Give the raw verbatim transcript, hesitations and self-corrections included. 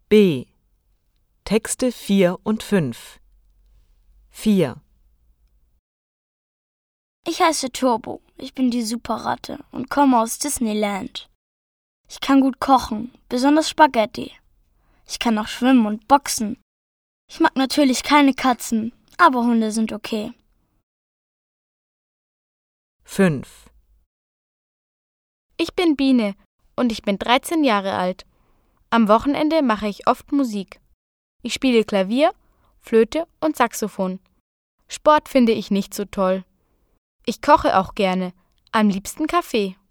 B. Texte vier und fünf. vier. Ich heiße Turbo, ich bin die Superratte und komme aus Disneyland. Ich kann gut kochen, besonders Spaghetti. Ich kann auch schwimmen und boxen. Ich mag natürlich keine Katzen, aber Hunde sind okay. fünf. Ich bin Biene und ich bin dreizehn Jahre alt. Am Wochenende mache ich oft Musik. Ich spiele Klavier, Flöte und Saxophon. Sport finde ich nicht so toll. Ich koche auch gerne, am liebsten Kaffee.